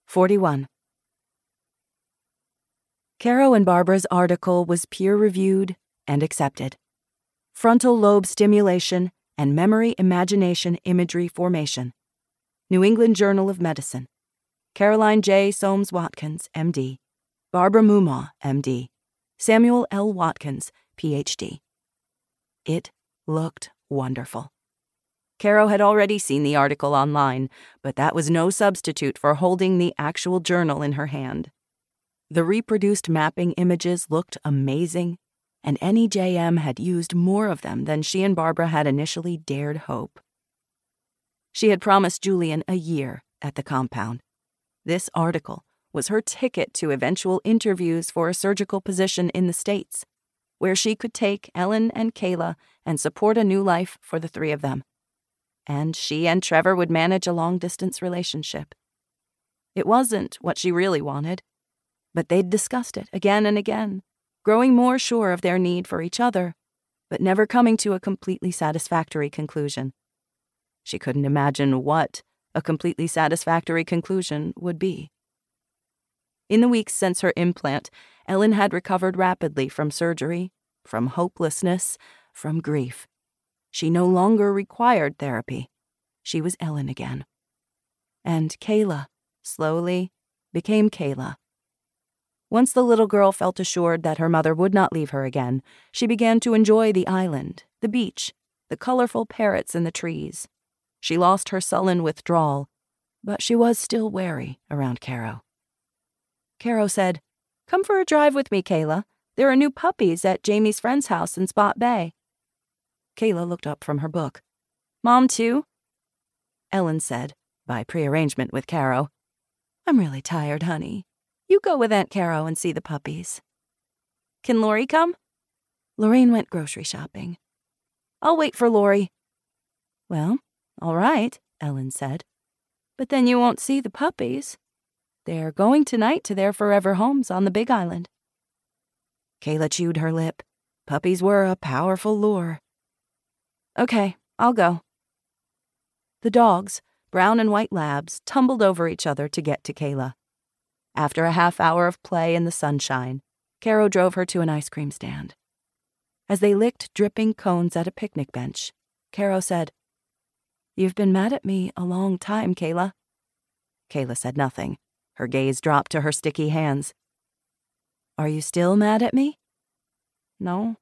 41. Caro and Barbara's article was peer-reviewed and accepted. Frontal lobe stimulation and memory imagination imagery formation. New England Journal of Medicine. Caroline J. Soames Watkins, M.D. Barbara Mumaw, M.D. Samuel L. Watkins, Ph.D. It looked wonderful. Caro had already seen the article online, but that was no substitute for holding the actual journal in her hand. The reproduced mapping images looked amazing, and NEJM had used more of them than she and Barbara had initially dared hope. She had promised Julian a year at the compound. This article was her ticket to eventual interviews for a surgical position in the States, where she could take Ellen and Kayla and support a new life for the three of them. And she and Trevor would manage a long-distance relationship. It wasn't what she really wanted, but they'd discussed it again and again, growing more sure of their need for each other, but never coming to a completely satisfactory conclusion. She couldn't imagine what a completely satisfactory conclusion would be. In the weeks since her implant, Ellen had recovered rapidly from surgery, from hopelessness, from grief. She no longer required therapy. She was Ellen again. And Kayla, slowly, became Kayla. Once the little girl felt assured that her mother would not leave her again, she began to enjoy the island, the beach, the colorful parrots in the trees. She lost her sullen withdrawal, but she was still wary around Caro. Caro said, "Come for a drive with me, Kayla. There are new puppies at Jamie's friend's house in Spot Bay." Kayla looked up from her book. "Mom, too?" Ellen said, by prearrangement with Caro, "I'm really tired, honey. You go with Aunt Caro and see the puppies." "Can Lori come?" "Lorraine went grocery shopping." "I'll wait for Lori." "Well, all right," Ellen said. "But then you won't see the puppies. They're going tonight to their forever homes on the Big Island." Kayla chewed her lip. Puppies were a powerful lure. "Okay, I'll go." The dogs, brown and white labs, tumbled over each other to get to Kayla. After a half-hour of play in the sunshine, Caro drove her to an ice cream stand. As they licked dripping cones at a picnic bench, Caro said, "You've been mad at me a long time, Kayla." Kayla said nothing. Her gaze dropped to her sticky hands. "Are you still mad at me?" "No."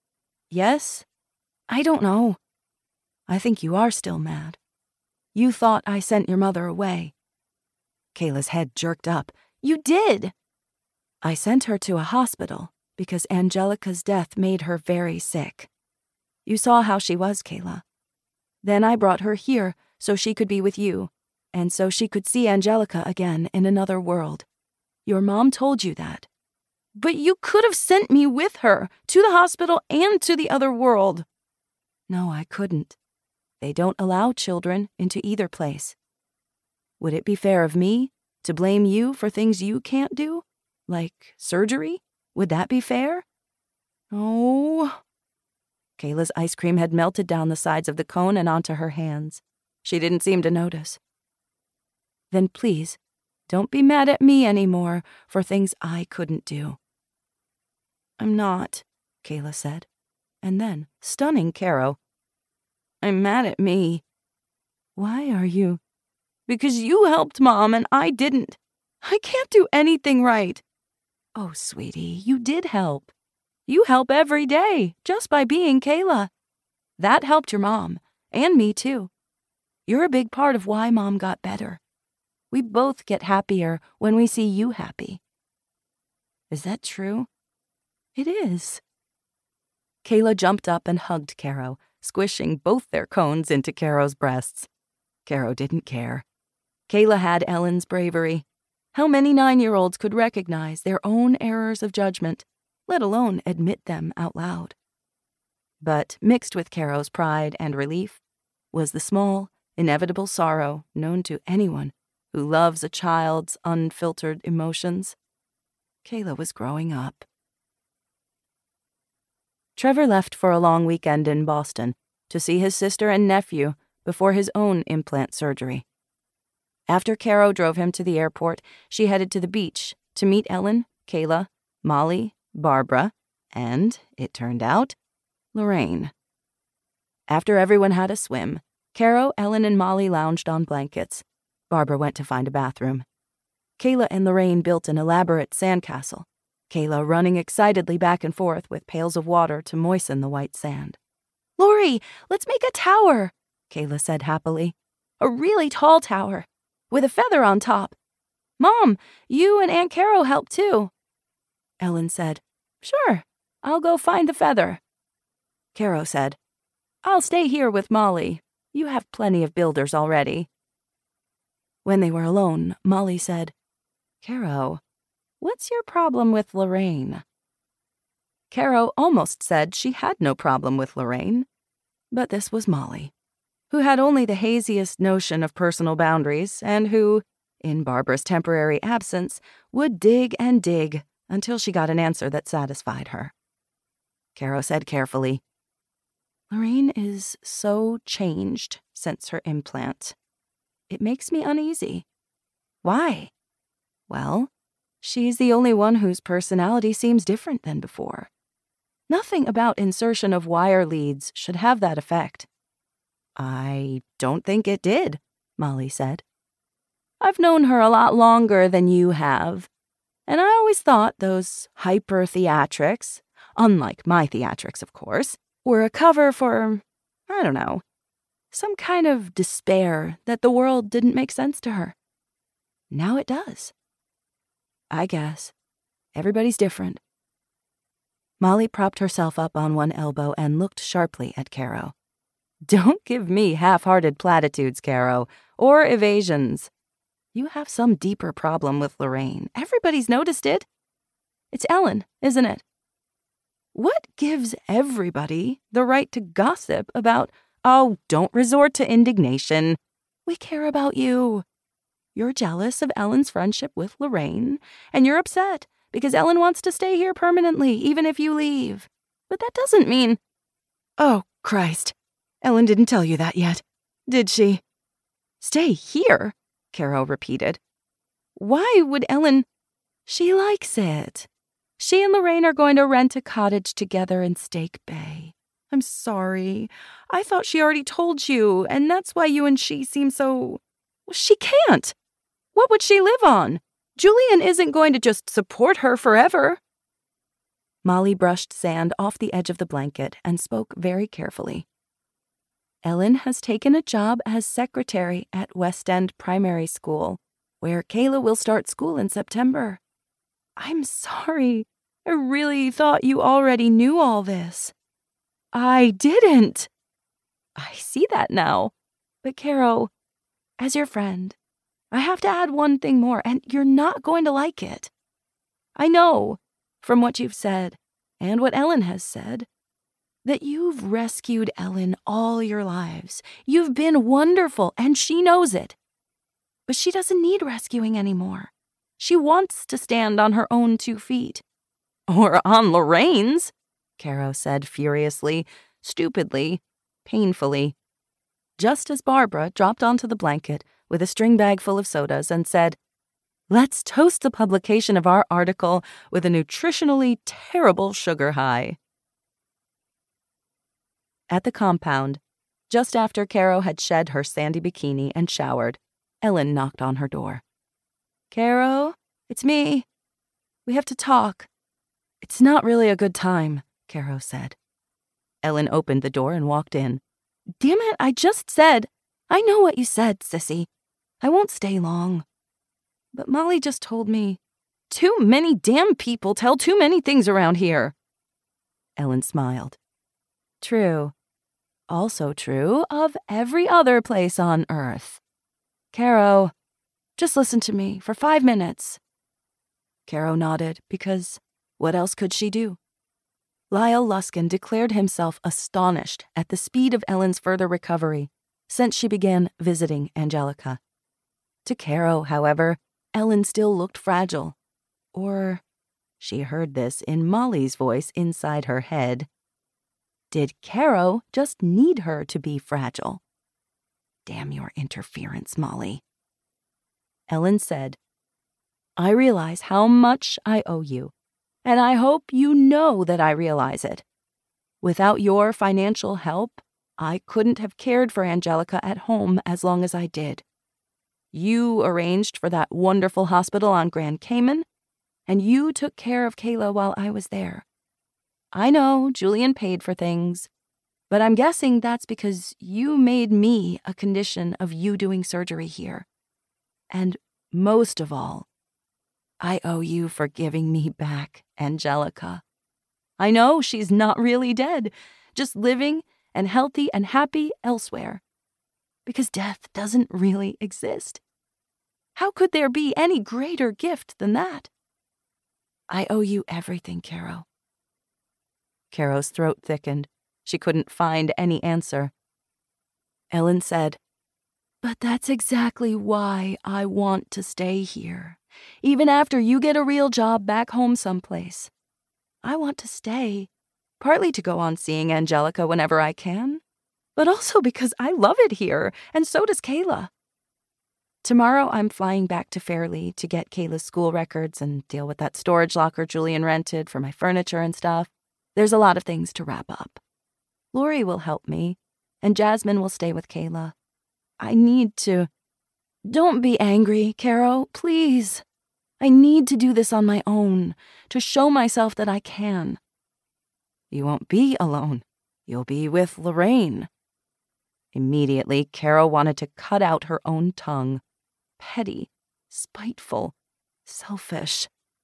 "Yes?" "I don't know. I think you are still mad. You thought I sent your mother away." Kayla's head jerked up. "You did!" "I sent her to a hospital because Angelica's death made her very sick. You saw how she was, Kayla. Then I brought her here so she could be with you, and so she could see Angelica again in another world. Your mom told you that." "But you could have sent me with her, to the hospital and to the other world." "No, I couldn't. They don't allow children into either place. Would it be fair of me to blame you for things you can't do? Like surgery? Would that be fair?" "Oh." Kayla's ice cream had melted down the sides of the cone and onto her hands. She didn't seem to notice. "Then please, don't be mad at me anymore for things I couldn't do." "I'm not," Kayla said, and then, stunning Caro, "I'm mad at me." "Why are you?" "Because you helped Mom and I didn't. I can't do anything right." "Oh, sweetie, you did help. You help every day, just by being Kayla. That helped your mom, and me too. You're a big part of why Mom got better. We both get happier when we see you happy." "Is that true?" "It is." Kayla jumped up and hugged Caro, squishing both their cones into Caro's breasts. Caro didn't care. Kayla had Ellen's bravery. How many 9-year-olds could recognize their own errors of judgment, let alone admit them out loud? But mixed with Caro's pride and relief was the small, inevitable sorrow known to anyone who loves a child's unfiltered emotions. Kayla was growing up. Trevor left for a long weekend in Boston to see his sister and nephew before his own implant surgery. After Caro drove him to the airport, she headed to the beach to meet Ellen, Kayla, Molly, Barbara, and, it turned out, Lorraine. After everyone had a swim, Caro, Ellen, and Molly lounged on blankets. Barbara went to find a bathroom. Kayla and Lorraine built an elaborate sandcastle, Kayla running excitedly back and forth with pails of water to moisten the white sand. "Lori, let's make a tower," Kayla said happily. "A really tall tower, with a feather on top. Mom, you and Aunt Caro help too." Ellen said, "Sure, I'll go find the feather." Caro said, "I'll stay here with Molly. You have plenty of builders already." When they were alone, Molly said, "Caro, what's your problem with Lorraine?" Caro almost said she had no problem with Lorraine, but this was Molly, who had only the haziest notion of personal boundaries and who, in Barbara's temporary absence, would dig and dig until she got an answer that satisfied her. Caro said carefully, "Lorraine is so changed since her implant. It makes me uneasy." "Why?" "Well, she's the only one whose personality seems different than before. Nothing about insertion of wire leads should have that effect." "I don't think it did," Molly said. "I've known her a lot longer than you have, and I always thought those hyper-theatrics, unlike my theatrics, of course, were a cover for, I don't know, some kind of despair that the world didn't make sense to her. Now it does. I guess. Everybody's different." Molly propped herself up on one elbow and looked sharply at Caro. "Don't give me half-hearted platitudes, Caro, or evasions. You have some deeper problem with Lorraine. Everybody's noticed it. It's Ellen, isn't it? What gives everybody the right to gossip about, oh, don't resort to indignation. We care about you. You're jealous of Ellen's friendship with Lorraine, and you're upset because Ellen wants to stay here permanently, even if you leave. But that doesn't mean—" "Oh, Christ. Ellen didn't tell you that yet, did she?" "Stay here?" Caro repeated. "Why would Ellen—" "She likes it. She and Lorraine are going to rent a cottage together in Stake Bay. I'm sorry. I thought she already told you, and that's why you and she seem so— She can't. What would she live on? Julian isn't going to just support her forever." Molly brushed sand off the edge of the blanket and spoke very carefully. "Ellen has taken a job as secretary at West End Primary School, where Kayla will start school in September. I'm sorry. I really thought you already knew all this." "I didn't." "I see that now. But Caro, as your friend, I have to add one thing more, and you're not going to like it. I know, from what you've said, and what Ellen has said, that you've rescued Ellen all your lives. You've been wonderful, and she knows it. But she doesn't need rescuing anymore. She wants to stand on her own 2 feet. "Or on Lorraine's," Caro said furiously, stupidly, painfully, just as Barbara dropped onto the blanket with a string bag full of sodas and said, "Let's toast the publication of our article with a nutritionally terrible sugar high." At the compound, just after Caro had shed her sandy bikini and showered, Ellen knocked on her door. "Caro, it's me. We have to talk." "It's not really a good time," Caro said. Ellen opened the door and walked in. "Damn it, I just said—" "I know what you said, sissy. I won't stay long. But Molly just told me, too many damn people tell too many things around here." Ellen smiled. "True. Also true of every other place on Earth. Caro, just listen to me for 5 minutes." Caro nodded because what else could she do? Lyle Luskin declared himself astonished at the speed of Ellen's further recovery since she began visiting Angelica. To Caro, however, Ellen still looked fragile. Or, she heard this in Molly's voice inside her head, did Caro just need her to be fragile? Damn your interference, Molly. Ellen said, "I realize how much I owe you, and I hope you know that I realize it. Without your financial help, I couldn't have cared for Angelica at home as long as I did. You arranged for that wonderful hospital on Grand Cayman, and you took care of Kayla while I was there. I know Julian paid for things, but I'm guessing that's because you made me a condition of you doing surgery here. And most of all, I owe you for giving me back Angelica. I know she's not really dead, just living and healthy and happy elsewhere. Because death doesn't really exist. How could there be any greater gift than that? I owe you everything, Caro." Caro's throat thickened. She couldn't find any answer. Ellen said, "But that's exactly why I want to stay here, even after you get a real job back home someplace. I want to stay, partly to go on seeing Angelica whenever I can, but also because I love it here, and so does Kayla. Tomorrow I'm flying back to Fairleigh to get Kayla's school records and deal with that storage locker Julian rented for my furniture and stuff. There's a lot of things to wrap up. Lori will help me, and Jasmine will stay with Kayla. I need to... Don't be angry, Caro, please. I need to do this on my own, to show myself that I can." "You won't be alone. You'll be with Lorraine." Immediately, Caro wanted to cut out her own tongue. Petty, spiteful, selfish.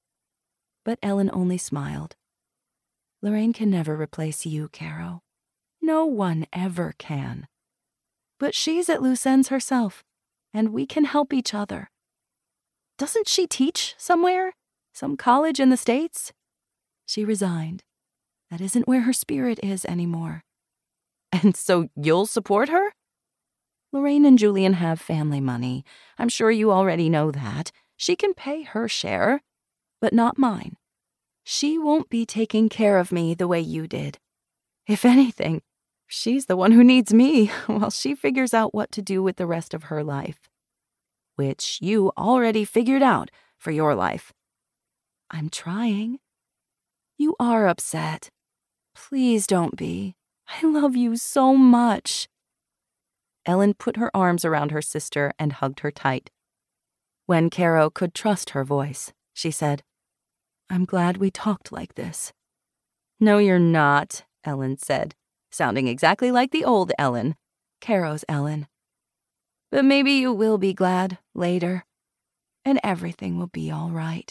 But Ellen only smiled. "Lorraine can never replace you, Caro. No one ever can. But she's at loose ends herself, and we can help each other. Doesn't she teach somewhere? Some college in the States? She resigned. That isn't where her spirit is anymore." "And so you'll support her?" "Lorraine and Julian have family money. I'm sure you already know that. She can pay her share, but not mine. She won't be taking care of me the way you did. If anything, she's the one who needs me while she figures out what to do with the rest of her life. Which you already figured out for your life." "I'm trying." "You are upset. Please don't be. I love you so much." Ellen put her arms around her sister and hugged her tight. When Caro could trust her voice, she said, "I'm glad we talked like this." "No, you're not," Ellen said, sounding exactly like the old Ellen, Caro's Ellen. "But maybe you will be glad later, and everything will be all right."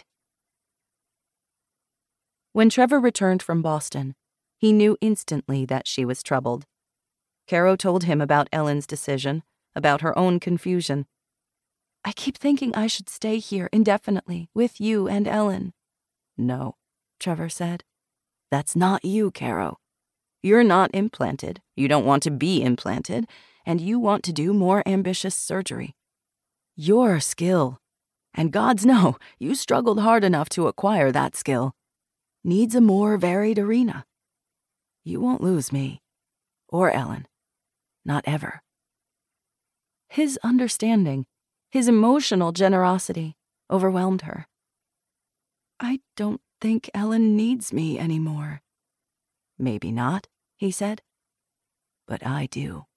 When Trevor returned from Boston, he knew instantly that she was troubled. Caro told him about Ellen's decision, about her own confusion. "I keep thinking I should stay here indefinitely with you and Ellen." "No," Trevor said. "That's not you, Caro. You're not implanted, you don't want to be implanted, and you want to do more ambitious surgery. Your skill, and gods know you struggled hard enough to acquire that skill, needs a more varied arena. You won't lose me, or Ellen, not ever." His understanding, his emotional generosity, overwhelmed her. "I don't think Ellen needs me anymore." "Maybe not," he said, "but I do."